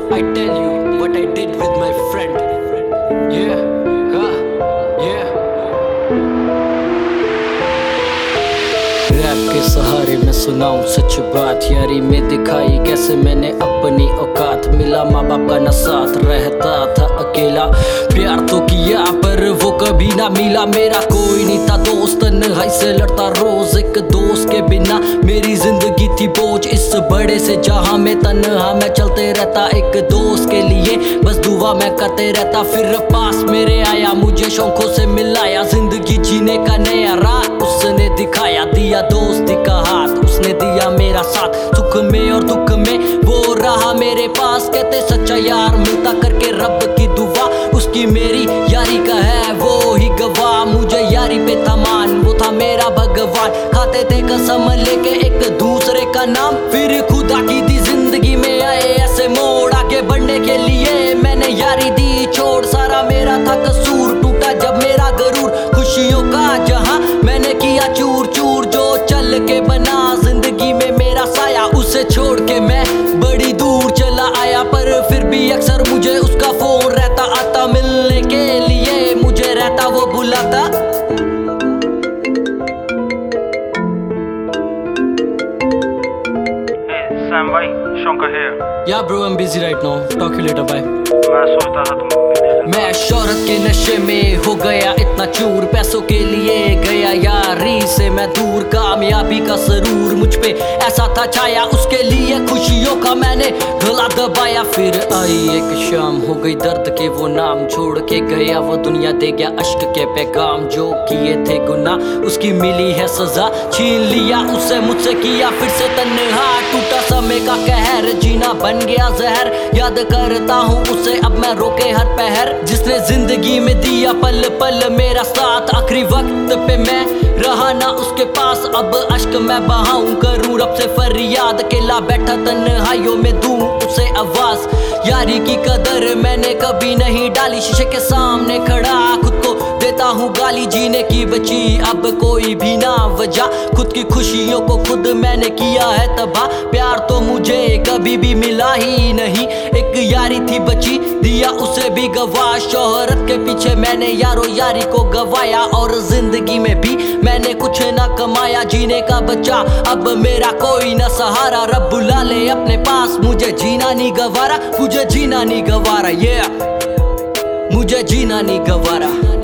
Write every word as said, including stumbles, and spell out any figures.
I tell you what I did with my friend. Yeah, huh, yeah. Rap के सहारे मैं सुनाऊं सच बात, यारी में दिखाई कैसे मैंने अपनी औकात। मिला माँ बाप का न साथ, रहता था अकेला, प्यार तो किया पर वो कभी ना मिला। मेरा कोई नहीं था दोस्त, तन्हाई से लड़ता रोज, एक दोस्त के बिना मेरी जिंदगी थी बोझ। इस बड़े से जहां में तन्हा मैं चलते रहता, एक दोस्त के लिए बस दुआ मैं करते रहता। फिर पास मेरे आया, मुझे शौकों से मिलाया, जिंदगी जीने का नया राह उसने दिखाया। दिया दोस्ती का हाथ, उसने दिया मेरा साथ, सुख में और दुख में वो रहा मेरे पास। कहते सच्चा यार मिलता करके रब की दुआ, उसकी मेरी यारी का है वो ही गवाह। मुझे यारी पे था मान, वो था मेरा भगवान। खाते थे कसम लेके एक दूसरे का नाम, फिर खुदा की दी जिंदगी में आए ऐसे मोड़। आगे बढ़ने के लिए मैंने यारी दी छोड़, सारा मेरा था कसूर, टूटा जब मेरा गरूर। खुशियों का जहां मैंने किया चूर चूर, जो चल के बना जिंदगी में मेरा साया, उसे छोड़ के मैं बड़ी दूर चला आया। पर फिर भी अक्सर मुझे उसका फोन रहता, आता मिलने के लिए मुझे रहता वो बुलाता। सैम भाई, Shankar here. Yeah bro, I'm busy right now. Talk you later, bye. मैं सोचता था तुम मैं शोहरत के नशे में हो गया इतना चूर, पैसों के लिए गया यारी से मैं दूर। कामयाबी का सरूर मुझ पे ऐसा था छाया, उसके लिए खुशियों का मैंने गला दबाया। फिर आई एक शाम, हो गई दर्द के वो नाम, छोड़ के गया वो दुनिया, दे गया अश्क के पैगाम। जो किए थे गुनाह उसकी मिली है सजा, छीन लिया उसे मुझसे, किया फिर से तन्हा। टूटा समय का कहर, जीना बन गया जहर, याद करता हूँ उसे अब मैं रोके हर पहर। जिसने जिंदगी में दिया पल पल मेरा साथ, आखिरी वक्त पे मैं रहा ना उसके पास। अब अश्क मैं बहाऊं, करूं रब से फरियाद, अकेला बैठा तन्हाइयों में दूं उसे आवाज। यारी की कदर मैंने कभी नहीं डाली, शीशे के सामने खड़ा खुद को देता हूँ गाली। जीने की बची अब कोई भी ना वजह, खुद की खुशियों को खुद मैंने किया है तबाह। प्यार तो मुझे कभी भी मिला ही नहीं, एक यारी थी बची, दिया उसे भी गवा। शोहरत के पीछे मैंने यारो यारी को गवाया, और जिंदगी में भी मैंने कुछ ना कमाया। जीने का बचा अब मेरा कोई ना सहारा, रब बुला ले अपने पास, मुझे जीना नहीं गवारा, मुझे जीना नहीं गवारा, ये yeah. मुझे जीना नहीं गवारा।